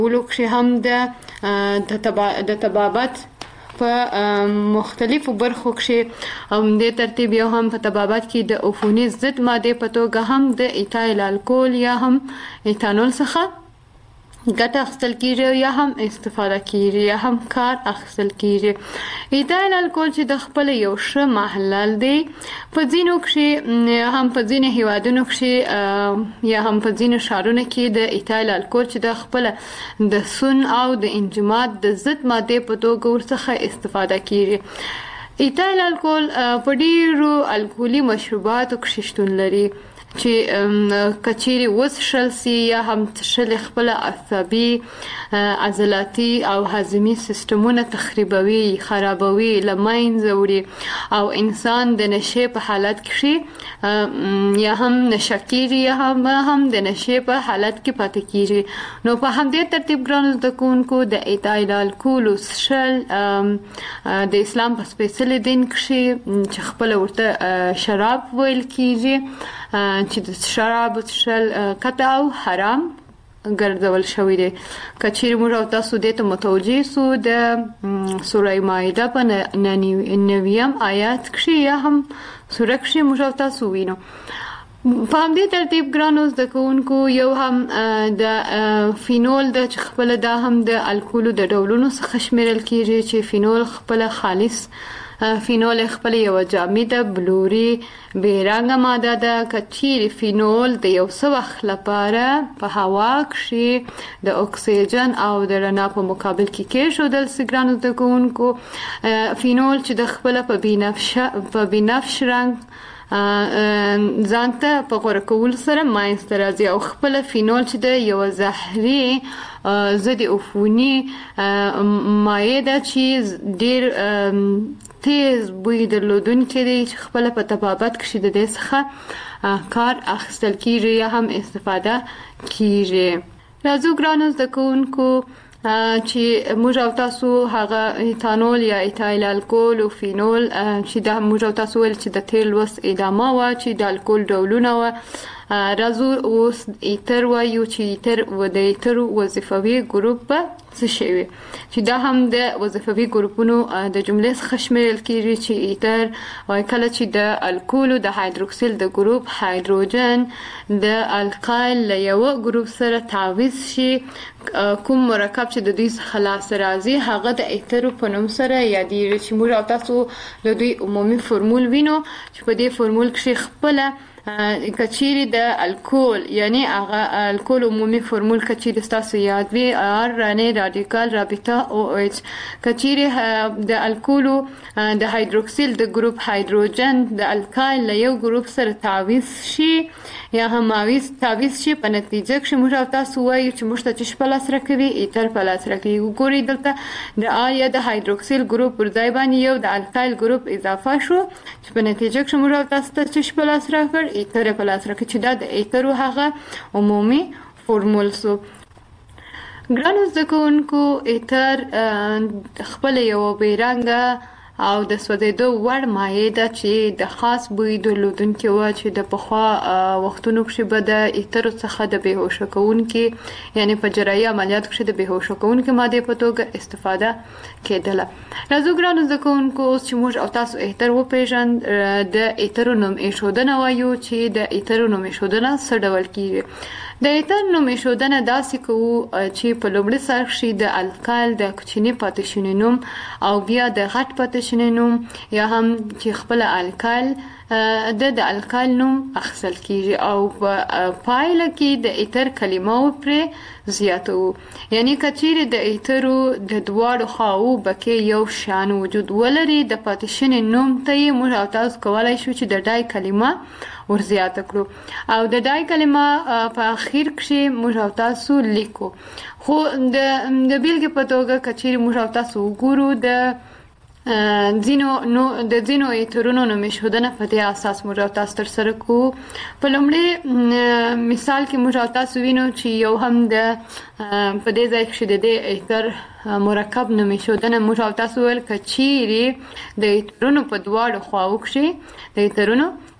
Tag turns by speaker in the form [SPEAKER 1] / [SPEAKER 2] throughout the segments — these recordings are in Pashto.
[SPEAKER 1] ولو کې هم د تبابت په مختلفو برخو کې د ترتیب یو هم په تبابت کې د عفوني ضد ماده په توګه هم د ایتایل الکول یا هم ایتانول څخه ګټه اخیستل کیږي یا هم استفاده کیږي یا هم کار اخیستل کیږي. ایتایل الکول چې د خپل یو ښه محلل دی په ځینو کې هم په ځینو هیوادونو کې یا هم په ځینو ښارونو کې د ایتایل الکول چې د خپل د سون او د انجماد د ضد ماده په توګه ورڅخه استفاده کیږي. ایتایل الکول په ډیرو الکولي مشروباتو کې شتون لري چې کچيري وڅښل سي یا هم تشل خپل عصبي عضلاتي او هضمي سیستمونه تخریبوي خرابوي لمنځه وړي او انسان د نشه په حالت کې یا هم نشکیږي یا هم د نشه په حالت کې پاتې کیږي. نو په همدې ترتیب ګرانو زده کوونکو د ایتایل الکول څښل د اسلام په سپېڅلي دین کې چې خپل ورته شراب ویل کیږي چې د شراب څښل قطع او حرام ګرځول شوی دی. کچیر موږ او تاسو دې ته متوجه سو د سوره مائده په 9 آیات کې یا هم سوره کې موږ او تاسو وینو. په همدې ترتیب ګرانو زده کوونکو یو هم د فینول د خپل دا هم د الکولو د ډولونو څخه شمیرل کیږي چې فینول خپل خالص فینول خپل یو جامده بلوري بیرنګ ماده ده. کچیر فینول د یو څه وخت لپاره په هوا کې د اکسیجن او د رڼا په مقابل کې کېښودل سي ګرانو زده کوونکو. فینول چې د خپل په بنفش رنګ ځانته په غوړه کول سره ماینسته راځي او خپل فینول چې د یو زهري ضد عفوني مایع ده چې ډیر تیز بوی درلودونکی دی چې خپل په تبابت کې د دې څخه کار اخیستل کیږي یا هم استفاده کیږي. راځو ګرانو زده کوونکو چې موږ او تاسو هغه ایتانول یا ایتایل الکول او فینول چې د موږ او تاسو ول چې د تیل وس ادامه وا چې د الکول ډولونه وا راځو اوس ایتر وایو چې ایتر و د ایتر وظیفوي ګروپ څه شي چې دا هم د وظیفوي ګروپونو د جملې څخه شمیرل کیږي چې ایتر وای کله چې د الکول د هایدروکسیل د ګروپ هایدروجن د القایل له یو ګروپ سره تعویض شي کوم مرکب چې د دوی څخه لاس راځي هغه د ایتر په نوم سره یادېږي چې موږ تاسو د دوی عمومي فرمول وینو چې په دې فرمول کې خپل کچيري د الکول یعنی هغه الکول عمومي فرمول کچيري تاسو یاد وي ار رانه رادیکال رابطه او اچ کچيري د الکول د هایدروکسیل د ګروپ هایدروجن د الکایل له یو ګروپ سره تعویض شي یا هم تعویض شي په نتیجه کې موږ تاسو وایو چې موږ ته چې پلاس راکوي ایتر پلاس راکوي. ګوري دلته د آیا د هایدروکسیل ګروپ پر ځای باندې یو د الکایل ګروپ اضافه شو چې په نتیجه کې موږ تاسو ته چې پلاس راکړ ایتر پلاس راکړي چې دا د ایتر هغه عمومي فورمول سو. ګرانو زده کوونکو ایتر خپل یو بیرنګ او د سوځېدو وړ مایع ده چې د خاص بوی درلودونکې وه چې د پخوا وختونو کې به د ایترو څخه د بېهوشه کوونکي یعنې په جراحي عملیاتو کې د بېهوشه کوونکې مادې په توګه استفاده کېدله. راځو ګرانو زده کوونکو اوس چې موږ او تاسو ایتر وپېژند د ایترو نوم ایښودنه وایو چې د ایترو نوم ایښودنه څه ډول کېږي. د ایتر نوم ایښودنه داسې کوو چې په لومړي سر کې د الکایل د کوچني پاتې شوني نوم او بیا د غټ پاتې شوني نوم یا هم چې خپل الکایل د الکایل نوم اخیستل کیږي او په پایله کې د ایتر کلمه پرې زیاتو. یعنی کچېرې د ایترو د دواړو خواو بکې یو شان وجود ولري د پاتې شوني نوم ته یې موږ او تاسو کولی شو چې د ډای کلمه ورزیاته کړو او د ډای کلمه په اخیر کې موږ او تاسو لیکو. خو د بیلګې په توګه کچېرې موږ او تاسو وګورو د ځینو ایترونو نوم ایښودنه په دې اساس موږ او تاسو ترسره کوو. په لومړي مثال کې موږ او تاسو وینو چې یو هم د په دې ځای کې د دې ایتر مرکب نوم ایښودنه موږ او تاسو ویل که چیرې د ایترونو په دواړو خواو کې د ایترونو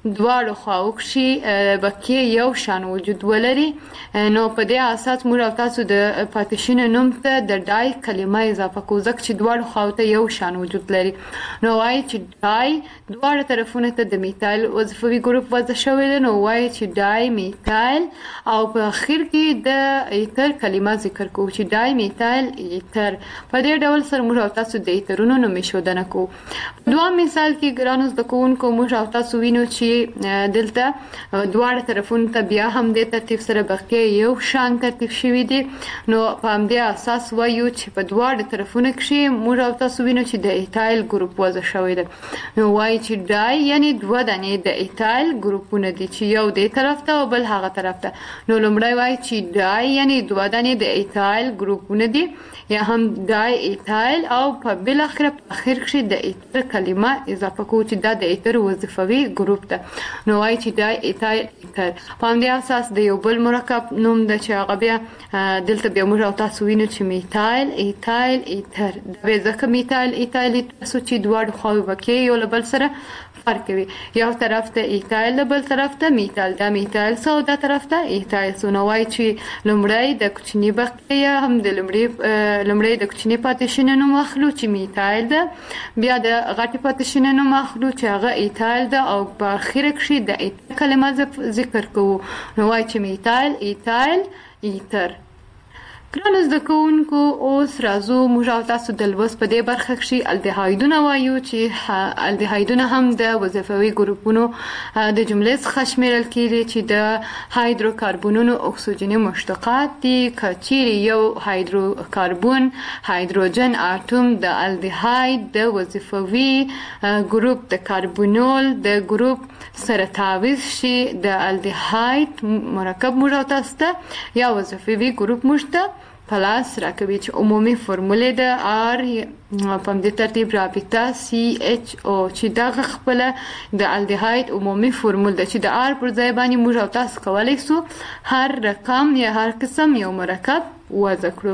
[SPEAKER 1] دواړو خواو کښې بقیې یو شان وجود ولري نو په دې اساس موږ او تاسو د پاتې نوم ته د ډای کلمه اضافه کوو ځکه چې دواړو خواو ته یو شان وجود لري نو وایي چې ډای دواړه طرفونو ته د میتایل وظیفوي ګروپ وضع شوی دی نو وایي چې ډای میتایل او په اخر کې د ایتر کلمه ذکر کوو چې ډای میتایل ایتر په دې ډول سره موږ او تاسو د ایترونو نوم ایښودنه کوو په دوهم مثال کې ګرانو زده کوونکو موږ او تاسو وینو چې دلته دواړه طرفونو ته بیا هم د ترتیب سره بقیه یو شان ترتیب شوي دي نو په همدې اساس وایو چې په دواړو طرفونو کښې موږ او تاسو وینو چې د ایتایل ګروپ وضع شوی دی نو وایي چې ډای یعنې دوه دانې د ایتایل ګروپونه دي چې یو دې طرف ته او بل هغه طرف ته نو لومړی وایي چې ډای یعنې دوه دانې د ایتایل ګروپونه دي یا هم ډای ایتایل او په بالاخره په اخر کښې د ایتر کلمه اضافه کوو چې دا د ایتر وظیفوي ګروپ ده نو وایي چې ډای ایتایل ایتر په همدې اساس د یو بل مرکب نوم ده چې هغه بیا دلته بیا موږ او تاسو وینو چې میتایل ایتایل ایتر دا بیا ځکه میتایل ایتایل تاسو چې دواړو خواوې بقیې یو له بل سره فرق کوي یو طرف ته ایتایل د بل طرف ته میتایل دا میتایل سو دا طرف ته ایتایل سو نو وایي چې لومړی د کوچني بقیه هم د لومړی د کوچني پاتې نوم اخلو چې میتایل ده بیا د غټې پاتې نوم اخلو چې هغه ایتایل ده او په اخره کښې د ایتر کلمه ذکر کوو نو وایي چې میتایل ایتایل ایتر ګرانو زده کوونکو اوس راځو موږ او تاسو د لوست په دې برخه کښې الدهایدونه وایو چې الدهایدونه هم د وظیفوي ګروپونو د جملې څخه شمیرل کېږي چې د هایدروکاربونونو اکسیجني مشتقات دي که چیرې یو هایدروکاربون هایدروجن اتوم د الدهاید د وظیفوي ګروپ د کاربونول د ګروپ سره تعویض شي د الدهاید مرکب موږ او تاسو ته یا وظیفوي ګروپ موږ ته پلاس راکوي چې عمومي فرمولې د آر په همدې ترتیب رابطه سی ایچ او چې دغه خپله د الدهاید عمومي فرمول ده چې د آر پر ځای باندې موږ او تاسو کولی سو هر رقم یا هر قسم یو مرکب وضع کړو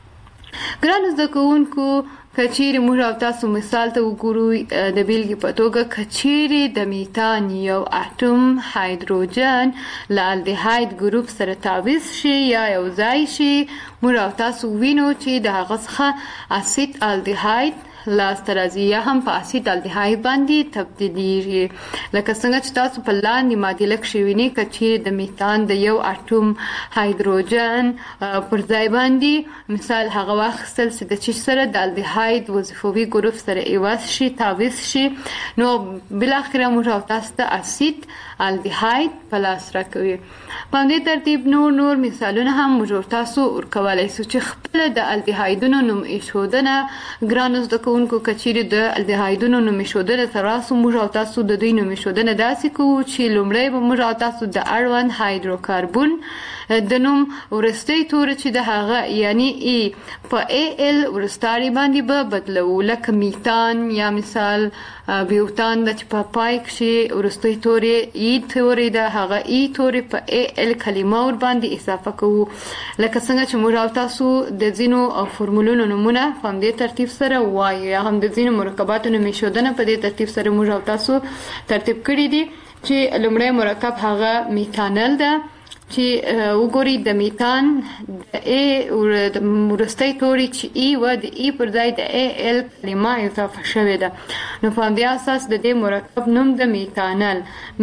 [SPEAKER 1] ګرانو زده کوونکو که چیرې موږ او تاسو مثال ته وګورو د بیلګې په توګه که چیرې د میتان یو اتوم هایدروجن له الدهاید ګروپ سره تعویض شي یا یو ځای شي موږ او تاسو وینو چې د هغه څخه اسید الدهاید لاسته راځي یا هم په اسید الدهاید باندې تبدیلیږي لکه څنګه چې تاسو په لاندې معادله کښې وینئ که چیرې د میتان د یو اتوم هایدروجن پر ځای باندې مثال هغه واخیستل چې د چې سره د الدهاید وظیفوي ګروپ سره عوض شي تعویض شي نو بالاخره موږ او تاسو ته اسید الدهاید په لاس راکوي په همدې ترتیب نور مثالونه هم موږ او تاسو ورکولی سو چې خپله د الدهایدونو نوم ایښودنه ګرانو زده کوونکو که چیرې د الدهایدونو نوم ایښودنه ته راسو موږ او تاسو د دوی نوم ایښودنه داسې کوو چې لومړی به موږ او تاسو د اړوند هایدروکاربون د نوم وروستی توری چې د هغه یعنی ای په ای ال وروستاري باندې به بدلوو لکه میتان یا مثال بیوتان د چې په پای کښې وروستی توری ای توری د هغه ای توری په ای ال کلمه ور باندې اضافه کوو لکه څنګه چې موږ او تاسو د ځینو فرمولونو نومونه په همدې ترتیب سره وایو یا هم د ځینو مرکباتو نوم ایښودنه په دې ترتیب سره موږ او تاسو ترتیب کړي دي چې لومړی مرکب هغه میتانل ده چې وګورئ د میتان د ای وروستی توری چې ای و د ای پر ځای د ای ال کلمه اضافه شوې ده نو په همدې اساس د دې مرکب نوم د میتانل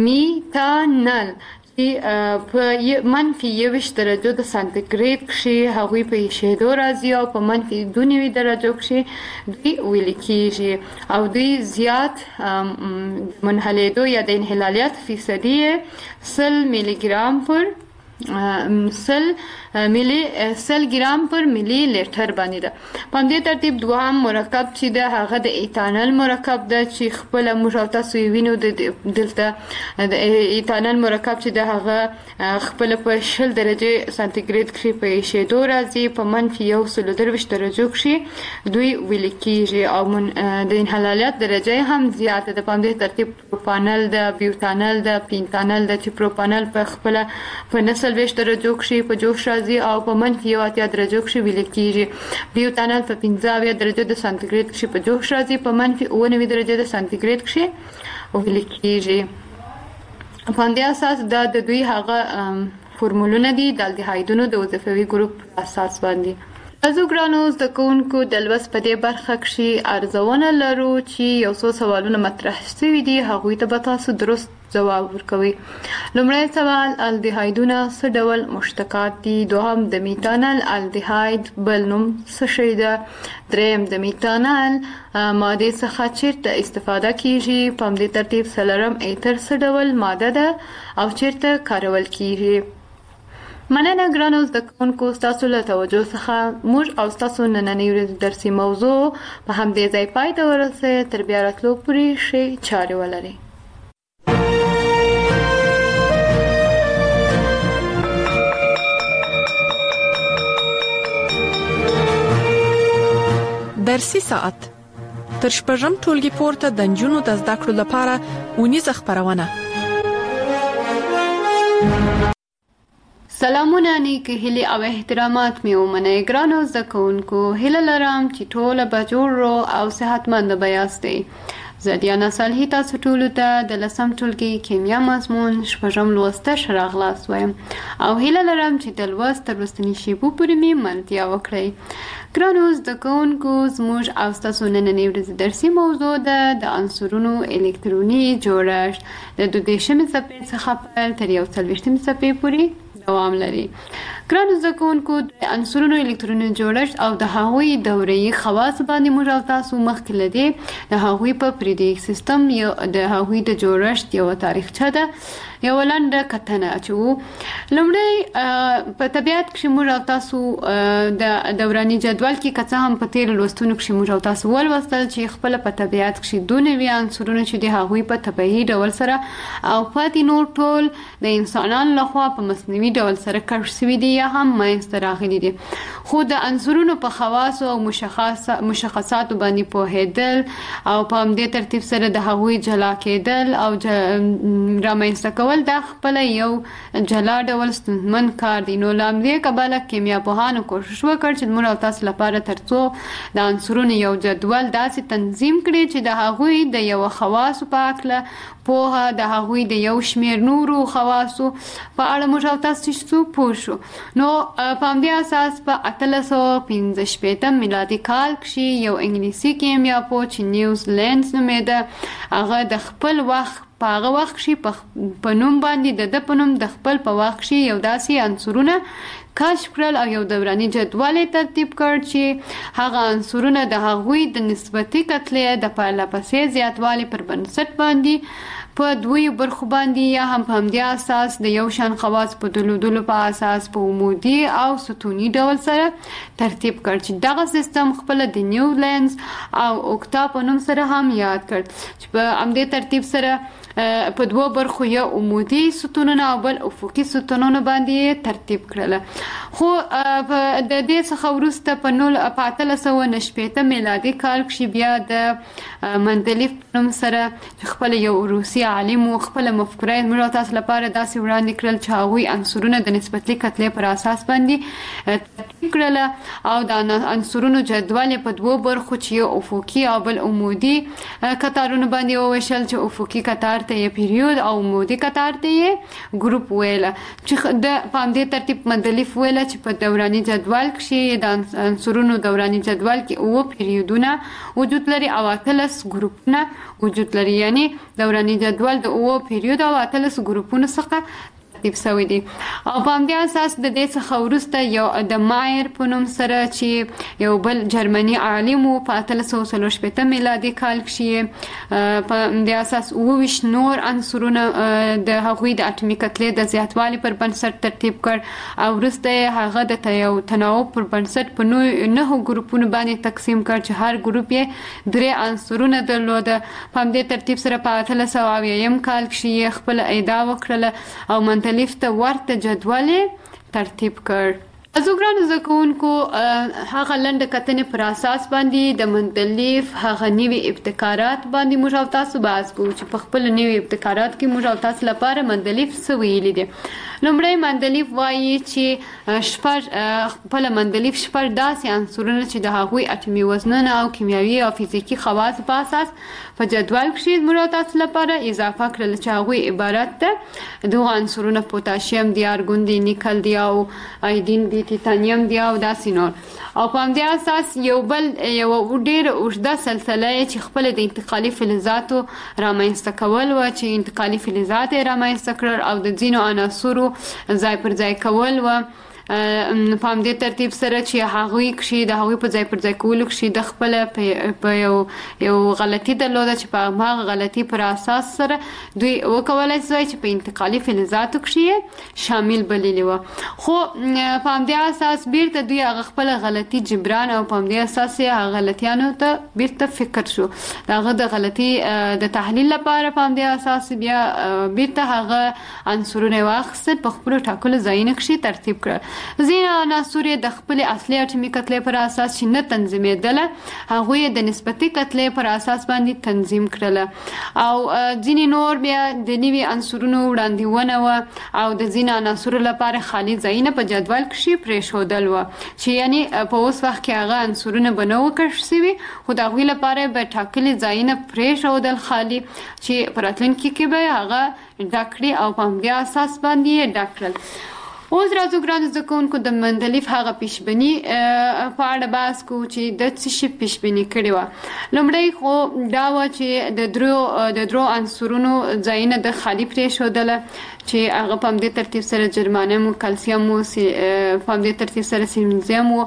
[SPEAKER 1] چې په منفي 21 درجو د سانتیګریډ کښې هغوی په ایښېدو راځي او په منفي 92 درجو کښې دوی ویلې کېږي او دوی زیات منحلېدو یا د انحلالیت فیصدي 100 میلي ګرام پر 100 ګرام پر میلی لیټر باندې ده په همدې ترتیب دوهم مرکب چې ده هغه د ایتانل مرکب ده چې خپله موږ او تاسو یې وینو دلته د ایتانل مرکب چې ده هغه خپله په 20 درجې سانتیګریډ کښې په ایښېدو راځي په منفي 123 درجو کښې دوی ویلې کېږي او د انحلالیت درجه هم زیاته ده په همدې ترتیب پروپانل ده بیوتانل ده پینتانل ده چې پروپانل په خپله په 40 درجو کښې په جوش راځي او په منفي 80 درجو کښې ویلې کېږي بیوتانل په 15 درجو د سانتیګریډ کښې په جوش راځي په منفي 99 درجو د سانتیګریډ کښې ویلې کېږي په همدې اساس دا د دوی هغه فورمولونه دي د الډیهایدونو د وظیفوي ګروپ اساس باندې. تاسو ګرانو زده کوونکو د لوست په دې برخه کې ارزونه لرو چې یو څو سوالونه مطرح شوي دي، هغوی ته به تاسو درست جواب ورکوي. لومړی سوال، الډیهایدونه څه ډول مشتقات دي؟ دوهم، د میتانل الډیهاید بل نوم څه شی ده؟ دریم، د میتانل ماده څخه چیرته استفاده کیږي؟ په همدې ترتیب څلورم، ایتر څه ډول ماده ده او چیرته کارول کیږي؟ مننه ګرانو زده کوونکو، ستاسو له توجه څخه موږ او ستاسو نننۍ ورځې درسي موضوع په همدې ځای پای ته ورسوي. تر بیا راتلو پورې ښې چارې ولرئ.
[SPEAKER 2] درسي ساعت تر شپږم ټولګي پورته د نجونو د زده کړو لپاره ونیزه خبرونه.
[SPEAKER 1] سلامونه، نیکې هیلې او احترامات مې ومنئ. ګرانو زده کوونکو، هیله لرم چې ټوله به جوړ او صحتمند به یاستئ. زه دیانا صالحي تاسو ټولو ته د 10م ټولګي کیمیا مضمون شپږم لوست ته ښه راغلاست وایم او هیله لرم چې د لوست تر وروستنۍ شېبو پورې مې ملتیا وکړئ. ګرانو زده کوونکو، زموږ او ستاسو نننۍ ورځې درسي موضوع ده د عنصرونو الکتروني جوړښت د 22مې صفحې څخه پیل تر 41مې صفحې پورې دوام لري. ګرانو زده کوونکو، د عنصرونو الکتروني جوړښت او د هغوی دوره‌يي خواص باندې موږ او تاسو مخکې له دې د هغوی په پریډیک سیستم یو د هغوی د جوړښت یو تاریخچه ده یو لنډه کتنه اچو. لومړی په طبیعت کې موږ او تاسو د دوراني جدول کې کڅه هم په تیر لوستونو کې موږ او تاسو ولوستل چې خپل په طبیعت کې دوه نوي عنصرونه چې د هغوی په طبيعي ډول سره او پاتې نور ټول د انسانانو لخوا په مصنوعي ډول سره کشف شوي دي یا هم منځته راغلي دي. خو د عنصرونو په خواصو او مشخصاتو باندې پوهېدل او په همدې ترتیب سره د هغوی جلا کېدل او رامنځته کول دا خپل یو جلا ډول ستونزمن کار دی. نو له همدې کبله کیمیا پوهانو کوشش وکړ چې موږ او تاسو لپاره ترڅو د عنصرونو یو جدول داسې تنظیم کړي چې د هغوی د یو خواصو په اړه پوهه د هغوی د یو شمیر نورو خواصو په اړه موږ او تاسو پوه شو. نو په همدې اساس په 1815 میلادي کال کې یو انګلیسي کیمیا پوه چې نیوزلینډ نومېده، هغه د خپل وخت په هغه وخت کې په نوم باندې د په نوم د خپل په وخت کې یو داسې عنصرونه کشف کړل او یو دوراني جدول ترتیب کړ چې هغه عنصرونه د هغوی د نسبتي کتلې د پرله پسې زیاتوالي پر بنسټ باندې په دوی برخو باندې یا هم په همدې اساس د یو شان خواص په دلودلو په اساس په عمودي او ستوني ډول سره ترتیب کړ چې دغه سیستم خپل د نیوزلینډ او اوکتا په نوم سره هم یاد کړ چې په همدې ترتیب سره په دوه برخو یو عمودي ستونونه او بل افقي ستونونه باندې ترتیب کړل. خو د دې څخه وروسته په 1890 میلادي کال کې بیا د مندلیف په نوم سره خپل یو روسي عالم خپل مفکوره موږ تاسو لپاره داسې وړاندې کړل چې هغوی عنصرونه د نسبتي کتلې پر اساس باندې ترتیب کړل او د عنصرونو جدول په دوه برخو چې یو افقي او بل عمودي کتارونه باندې وویشل چې افقي کتار ته یې پیریود او عمودي کتار ته یې ګروپ ویله چې د په همدې ترتیب مندلیف ویله چې په دوراني جدول کې د عنصرونو دوراني جدول کې اوه پیریودونه وجود لري او 18 ګروپونه وجود لري، یعنی دوراني جدول د اوه پیریود او 18 ګروپونو څخه ترتیب شوی دی. او په همدې اساس د دې څخه وروسته یو د مایر په نوم سره چې یو بل جرمني عالم په 1840 میلادي کال کې په همدې اساس 28 نور عنصرونه د هغوی د اټومي کتلې د زیاتوالي پر بنسټ ترتیب کړ او وروسته هغه د یو تناوب پر بنسټ په 9 ګروپونو باندې تقسیم کړ چې هر ګروپ یې 3 عنصرونه درلوده. په همدې ترتیب سره په 1880 کال کې خپل ادعا وکړه او مندلیف ته ورته جدول ترتیب کړ. ازوګران زده کوونکو، هغه لنډه کتنې پر اساس باندې د مندلیف هغه نوي ابتکارات باندې موږ او تاسو بحث کوو چې په خپل نوي ابتکارات کې موږ او تاسو لپاره مندلیف څه ویلي دي. لومړی مندلیف وایي چې خپل مندلیف شپږ داسې عنصرونه چې د هغوی اټومي وزنونه او کیمیاوي او فزیکي خواص په اساس په جدول کښې زموږ او تاسو لپاره اضافه کړل چې هغوی عبارت ده دغه عنصرونه پوتاشیم دی، ارګون دی، نیکل دی او ایودین دی، تیتانیم دی او داسې نور. او په همدې اساس یو ډېر اوږده سلسله چې خپل د انتقالي فلزاتو رامنځته کول و چې انتقالي فلزات یې رامنځته کړل او د ځینو عناصرو ځای پر ځای کول و. په همدې ترتیب سره چې هغوی کښې د هغوی په ځای پر ځای کولو کښې د خپله په یو غلطي درلوده چې په هغه غلطي پر اساس سره دوی وکولای شي چې په انتقالي فلزاتو کښې شامل بللي وه. خو په همدې اساس بیرته دوی هغه خپله غلطي جبران او په همدې اساس یې هغه غلطیانو ته بیرته فکر شو د هغه د غلطي د تحلیل لپاره. په همدې اساس بیا بیرته هغه عنصرونه یې واخیستل په خپلو ټاکلو ځایونو کښې ترتیب کړل. ځینې عناصر یې د خپلې اصلي اټومي کتلې پر اساس چې نه تنظیمېدله هغوی یې د نسبتي کتلې پر اساس باندې تنظیم کړله او ځینې نور بیا د نوي عنصرونو وړاندیونه وه او د ځینې عناصرو لپاره خالي ځایونه په جدول کښې پرېښودل وه چې یعنې په اوس وخت کې هغه عنصرونه به نه وو کشف شوي خو د هغوی لپاره به ټاکلي ځایونه پرېښودل خالي چې په راتلونکي کې به هغه ډک کړي او په همدې اساس باندې یې ډک کړل. اوس راځو ګرانو زده کوونکو د مندلیف هغه پیشبیني په اړه بحث کوو چې د څه شي پیشبیني کړې وه. لومړی خو دا وه چې د درو عنصرونو ځایونه د خالي پرېښودله چې هغه په همدې ترتیب سره جرمانیم و، کلسیم و، په همدې ترتیب سره سیلینزیم و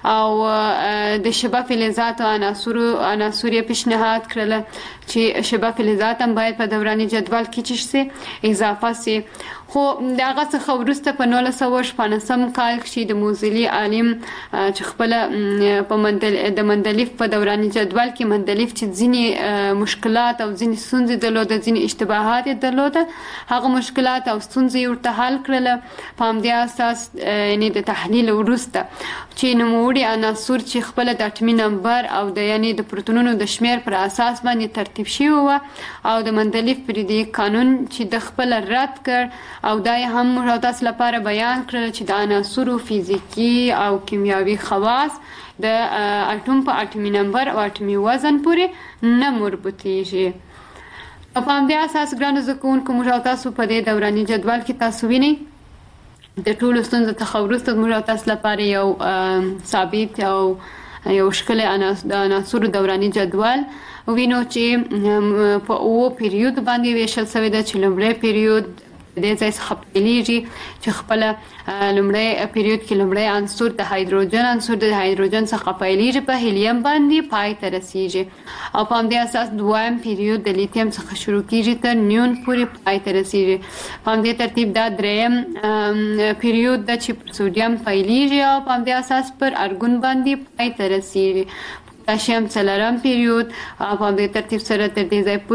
[SPEAKER 1] او د شبه فلزاتو عناصر یې پیشنهاد کړله چې شبه فلزات هم باید په دوراني جدول کې چی شي اضافه شي. خو د هغه څخه وروسته په 1914 کال کې د موزلي عالم چې خپله د مندلیف په دوراني جدول کې مندلیف چې ځینې مشکلات او ځینې ستونزې درلوده، ځینې اشتباهات یې درلوده، هغه مشکلات او ستونزې یې ورته حل کړله. په همدې اساس یعنې د تحلیل وروسته چې نوموړي عناصر چې خپله د اټومي نمبر او د یعنې د پروتونونو د شمېر پر اساس باندې ترتیب شوي وه او د مندلیف پریدي قانون چې د خپله رد کړ او دا یې هم موږ تاسو لپاره بیان کړل چې د عناصرو فزیکي او کیمیاوي خواص د اټوم په اټومي نمبر او اټومي وزن پورې نه مربوطیږي. په همدې اساس ګرانو زده کوونکو موږ تاسو په دې دوراني جدول کې تاسو وینئ د ټولو ستونزو څخه وروسته موږ تاسو لپاره یو ثابت او یو ښکلی د عناصرو دوراني جدول وینو چې په اوو پیریود باندې ویشل شوی ده چې لومړی پیریود د دې ځای څخه پیلېږي چې خپله لومړی پیریود کې لومړی عنصر د هایدروجن عنصر د هایدروجن څخه پیلېږي په هیلیم باندې پای ته رسیږي او په همدې اساس دویم پیریود د لیتیم څخه شروع کېږي تر نیون پورې پای ته رسیږي. په همدې ترتیب دا دریم پیریود ده چې پر سوډیم پیلېږي او په همدې اساس پر ارګون باندې پای ته رسیږي. پوتاشیم څلورم پیریود په همدې ترتیب سره تر دې ځای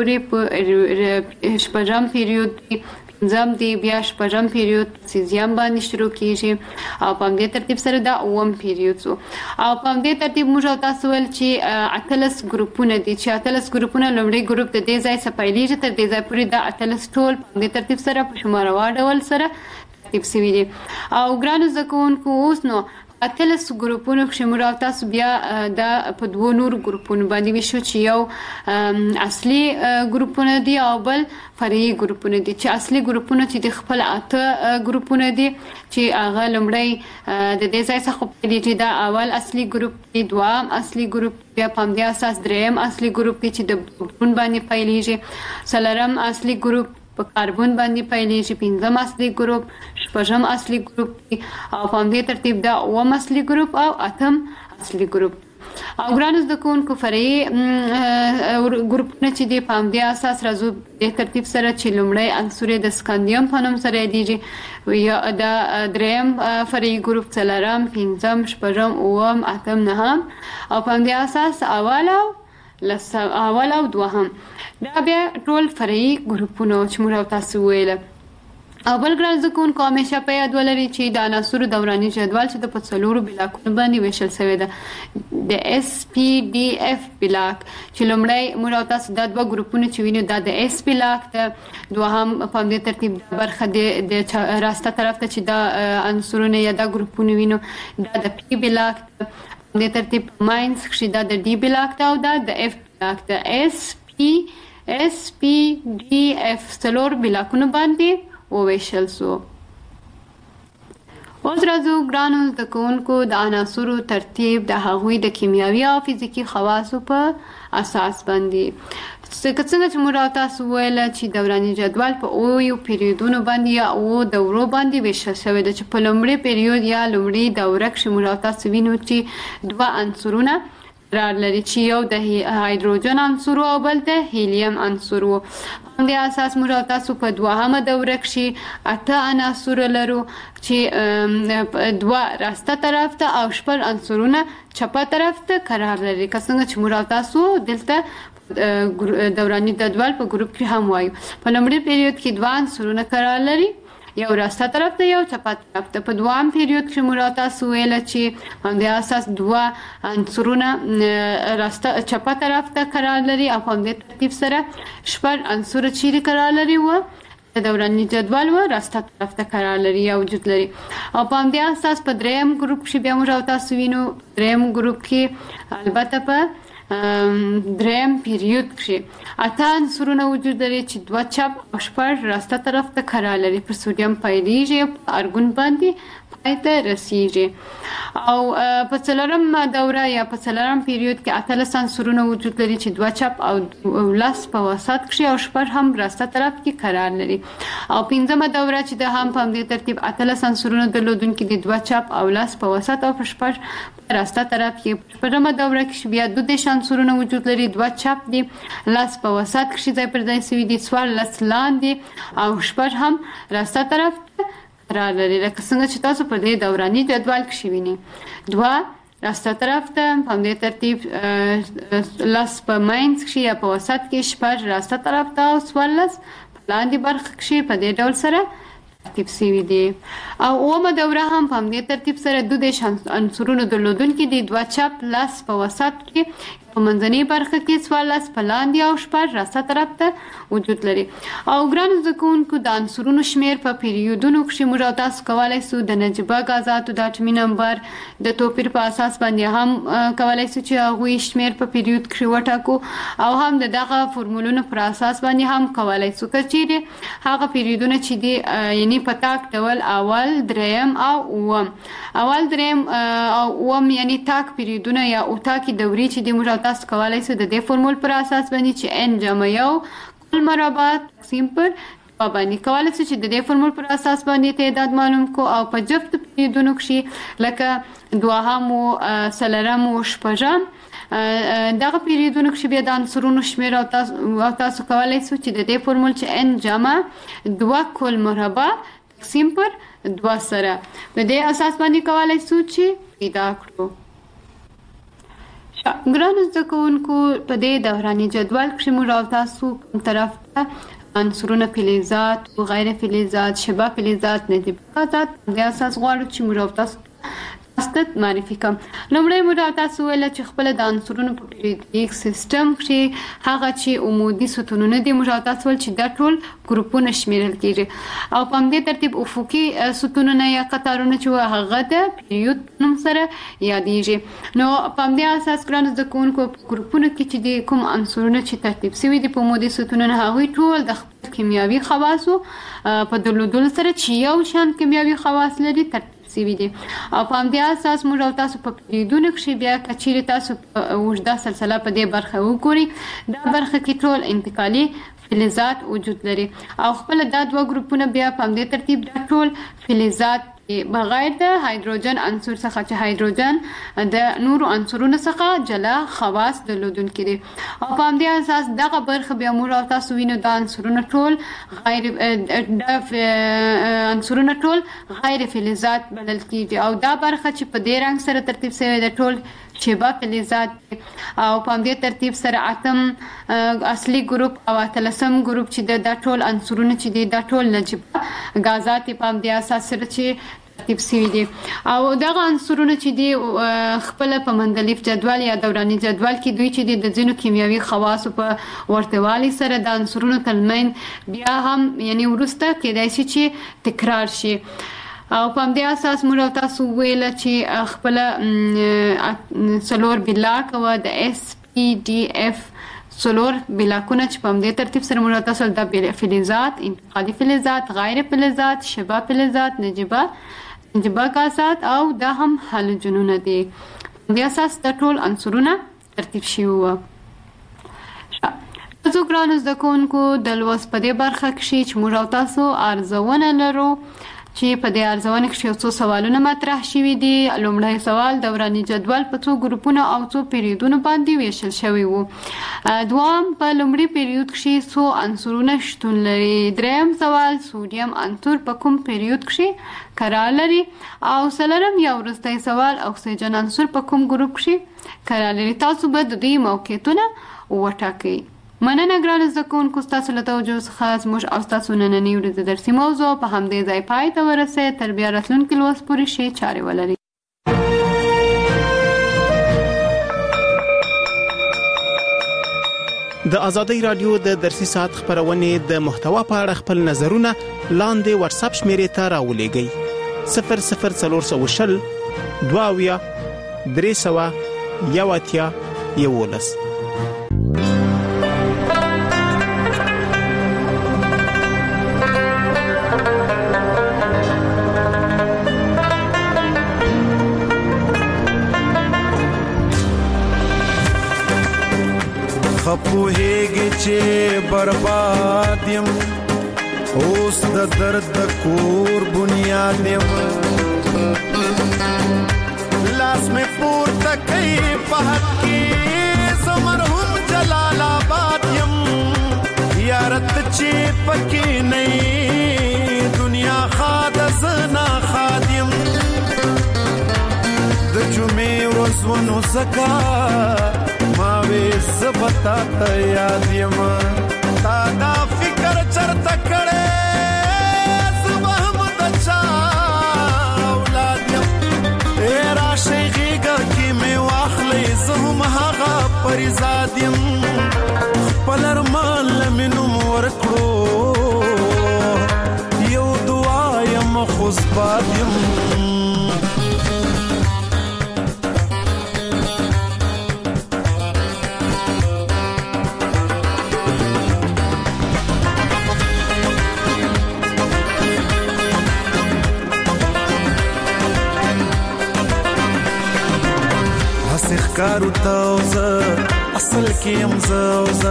[SPEAKER 1] پورې شپږم پیریود پنځم دی، بیا شپږم پیریود سیزیم باندې شروع کیږي او په همدې ترتیب سره دا اووم پیریود شو او په همدې ترتیب موږ تاسو ویل چې 18 ګروپونه دي چې 18 ګروپونه لومړی ګروپ د دې ځای څخه پیلېږي تر دې ځای پورې دا 18 ټول په همدې ترتیب سره په شماروا ډول سره ترتیب شوي دي. او ګرانو زده کوونکو اوس نو 18 ګروپونو کې موږ تاسو بیا د په دوه نور ګروپونو باندې وشو چې یو اصلي ګروپونه دي او بل فرعي ګروپونه دي. چې اصلي ګروپونه چې د خپل 8 ګروپونه دي چې هغه لومړی د دې ځای څخه پیلېږي دا اول اصلي ګروپ دی، دوام اصلي ګروپ بیا په همدې اساس دریم اصلي ګروپ دی چې د پروتون باندې پیلېږي، څلورم اصلي ګروپ په کاربن باندې پیلېږي، پنځم اصلي ګروپ، شپږم اصلي ګروپ دی او په همدې ترتیب دا اووم اصلي ګروپ او اتم اصلي ګروپ. او ګرانو زده کوونکو فرعي ګروپونه چې دي په همدې اساس راځو د ترتیب سره چې لومړی عنصر د سکاندیم په نوم سره یادېږي، یا د دریم فرعي ګروپ، څلورم، پنځم، شپږم، اووم، اتم، نهم او په همدې اساس اول او دوهم دا بیا ټول فرعي ګروپونه چې موږ تاسو ویل. اول ګران زکون کو همیشه په یاد ولري چې د عناصرو دوراني جدول چې د پڅلورو بلاکونو باندې ویشل شوی ده د اس پی ډي اف بلاک چې لومړی موږ تاسو د دوه ګروپونو چې وینو دا د اس بلاک ته دوهم په دې ترتیب برخه د راسته طرف ته چې دا عنصرونه یا دا ګروپونه وینو دا د پی بلاک ته د ترتیب ماینس چې دا د ډي بلاک ته او دا د اف بلاک ته اس پی ډي اف څلور بلاکونو باندې وویشل سو. اوس راځو ګرانو زده کوونکو د عناصرو ترتیب د هغوی د کیمیاوي او فزیکي خواصو په اساس باندې. څنګه چې موږ تاسو ویل چې دوراني جدول په اویو پیریودونو باندې یا او دورو باندې ویشل شوی دی چې په لومړي پیریود یا لومړي دوره کې موږ تاسو وینو چې دوه عنصرونه قرار لري چې یو د هایدروجن عنصر او بل د هیلیم عنصر وو. په دې اساس موږ تاسو په دوهمه دوره کې 8 عناصر لرو چې دوه راسته طرف ته او شپږ عنصرونه چپه طرف ته قرار لري. څنګه چې موږ تاسو دلته دوراني جدول په ګروپ کې هم وایو. په لومړي پیریود کې دوه عنصرونه قرار لري یو راسته طرف ته یو چپه طرف ته. په دوام پیریود کې موږ تاسو ویل چې په دې اساس دوه عنصرونه راسته چپه طرف ته قرار لري او په دې ترتیب سره شپږ عنصر چې قرار لري و د دوراني جدول و راسته طرف ته قرار لري یا وجود لري. او په دې اساس په دریم ګروپ کې بیا موږ تاسو وینو دریم ګروپ کې البته په دریم پیریود کې 8 عنصرونه وجود لري چې دوه چپ او شپږ راسته طرف ته قرار لري. پر سوډیم پیلیږي په ارګون باندې پای ته رسیږي. او په څلورم دوره یا په څلورم پیریود کې 18 عنصرونه وجود لري چې دوه چپ او لاس په وسط کې او شپږ هم راسته طرف کې قرار لري. او پنځمه دوره چې د هم په دې ترتیب 18 عنصرونه درلودونکي دي دوه چپ او لاس په وسط او په شپږ راسته طرف کې. پرمه دوره کې بیا 12 عنصرونه وجود لري دوه چپ دي لاس په وسط کې ځای پر ځای سوي دي څوار لاس لاندې او شپږ هم راسته طرف قرار لري. لکه څنګه چې تاسو په دې دوراني جدول کې وینئ دوه راسته طرف ته په دې ترتیب لاس په ماینس کې یا په وسط کې شپږ راسته طرف ته او څوار لاس په لاندې برخه کې په دې ډول سره ترتیب شوي دي. او اومه دوره هم په دې ترتیب سره 12 عنصرونه درلودونکي دي دوه چپ لاس په وسط کې په منځنۍ برخه کې څوار لاس په لاندې او شپږ راسته طرف ته وجود لري. او ګرانو زده کوونکو د عنصرونو شمیر په پیریودونو کې موږ تاسو کولی شو د نجیبه غازاتو د اټومي نمبر د توپیر په اساس باندې هم کولی شو چې هغوی شمیر په پیریود کې وټاکو او هم د دغه فورمولونو پر اساس باندې هم کولی شو که چیرې هغه پیریودونه چې دي یعنی په تاک ډول اول دریم او اووم اول دریم او اووم یعنی تاک پیریودونه یا اوتاکي دورې چې دي موږ تاسو کولی شو د دې فورمول پر اساس باندې چې n جمع یو کل مربع تقسیم پر باندې کولی شو چې د دې فورمول پر اساس باندې تعداد معلوم کو او په جفت پیریودونو کې لکه دوهم او څلورم او شپږم دغه پیریودونو کې بیا د عنصرونو شمیر او تاسو کولی شو چې د دې فورمول چې n جمع دوه کل مربع تقسیم پر دوه سره په دې اساس باندې کولی شو چې پیدا کړو. ګرانو زده کوونکو په دې دوراني جدول کې موږ تاسو طرف ته عنصرونه فلزات او غیر فلزات شبه فلزات نجیبه غازات د اساس غواړو چې موږ تاسو معرفي کوم. لومړی موږ تاسو ویل چې خپل د عنصرونو په پیریودیک سیستم کې هغه چې عمودي ستونونه دي موږ تاسو ول چې دا ټول ګروپونه شمیرل کیږي او په دې ترتیب افقي ستونونه یا قطارونه چې هغه د پیریود نوم سره یادېږي. نو په دې اساس ګران زده کوونکو ګروپونه کې چې کوم عنصرونه چې ترتیب شوي دي په عمودي ستونونه هغوی ټول د خپل کیمیاوي خواصو په درلودلو سره چې یو شان کیمیاوي خواص لري ترتیب شوي دي. او په همدې اساس موږ تاسو په پیریودونو کې بیا کچېرې تاسو اوږده سلسله په دې برخه وګورئ دا برخه کې ټول انتقالي فلزات وجود لري او خپل دا دوه ګروپونه بیا په همدې ترتیب دا ټول فلزات بغیر د هایدروجن عنصر څخه چې هایدروجن د نورو عنصرونو څخه جلا خواص درلودونکي دي. او په همدې اساس دغه برخه بیا موږ تاسو وینو د عنصرونو ټول غیر فلزات بلل کیږي او دا برخه چې په دې رنګ سره ترتیب شوی د ټول شبا فلزات او په دې ترتیب سره اتم اصلي ګروپ او اتلسم ګروپ چې د ټول عنصرونه چې د ټول نجیب غازات په دې اساس سره چې ترتیب شوی دي او دغه عنصرونه چې دي خپل په مندلیف جدول یا دوراني جدول کې دوی چې د ځینو کیمیاوي خواص په ورتهوالي سره د عنصرونو تلمین بیا هم یعنی ورسته کېدای شي چې تکرار شي او په دې اساس موږ تاسو ویل چې خپل سلور بلاک او د اس پی ډي اف سلور بلاکونه چې په دې ترتیب سره موږ تاسو د فلزات انتقالي فلزات غیر فلزات شبا فلزات نجیبه غازات او دا هم هالوجنونه دي په دې اساس د ټول عنصرونه ترتیب شوی وو. تاسو ګرانو زده کوونکو د لوست په دې برخه کې چې موږ تاسو ارزونه لرو چې په دې ارزونه کې څو سوالونه مطرح شوي دي. لومړی سوال دوراني جدول په څو ګروپونو او څو پیریودونو باندې ویشل شوی وو. دوام په لومړي پیریود کې څو عنصرونه شتون لري. دریم سوال سودیم عنصر په کوم پیریود کې قرار لري او څلورم یا وروستی سوال اکسیجن عنصر په کوم ګروپ کې قرار لري. تاسو به د دې موقعیتونه وټاکئ. مننه ګران زده کوونکو ستاسو له توجه څخه زموږ او ستاسو نننۍ ورځې درسي موضوع په همدې ځای پای ته ورسېد. تر بیا راتلونکي لوست پورې ښې چارې ولرئ.
[SPEAKER 3] د ازادۍ رادیو د درسي ساعت خبرونې د محتوا په اړه خپل نظرونه لاندې واتس اپ شمیرې ته راولېږئ 00420 22 311.
[SPEAKER 4] خپوهیږي چې برباد یم اوس د درد د کور بنیاد یم لاس مې پورته کوي په حق کې زه مرحوم جلال آباد یم یارت چې پکې نه دنیا خاد زنا خادم د جمعې ورځونو زکا ما وې زبتا ته یاد یم تا دا فکر چرته کړې زبهم د چا اولاد یم را شیغیږه کې مې واخلې زه هم هغه پریزاد یم خپل ارمان لمنوم ورکړو یو دعا یم خوشباد یم کارو تاوزه اصل کیم زوزه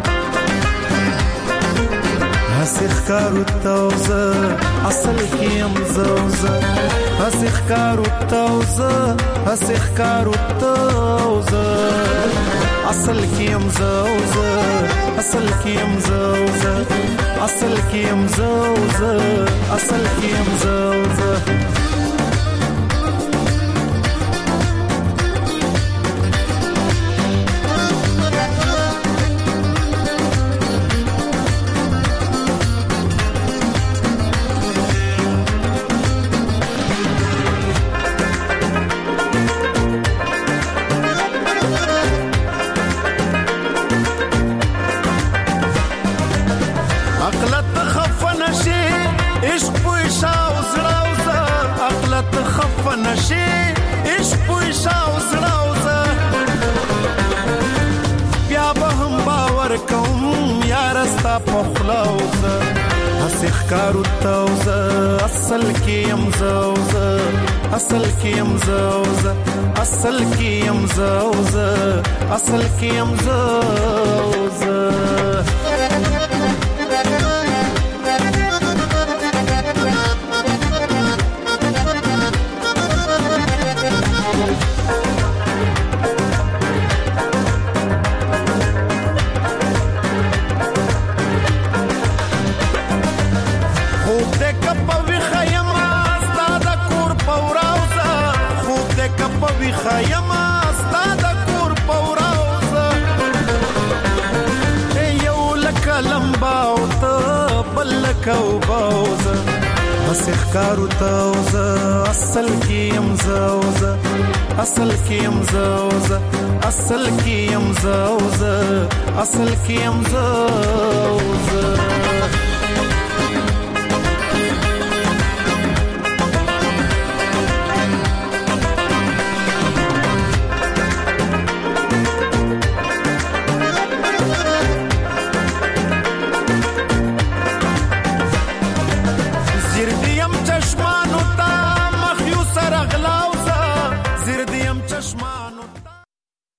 [SPEAKER 4] هسخ کارو تاوزه اصل کیم زوزه هسخ کارو تاوزه هسخ کارو تاوزه اصل کیم زوزه اصل کیم زوزه اصل کیم زوزه اصل کیم زوزه کارو تاوزه اصل کیم زوزه اصل کیم زوزه اصل کیم زوزه اصل کیم زوزه خیمه ستا لکو باوزه بس اخکارو تاوزه اصل کیم زوزه اصل کیم زوزه اصل کیم زوزه اصل کیم زوزه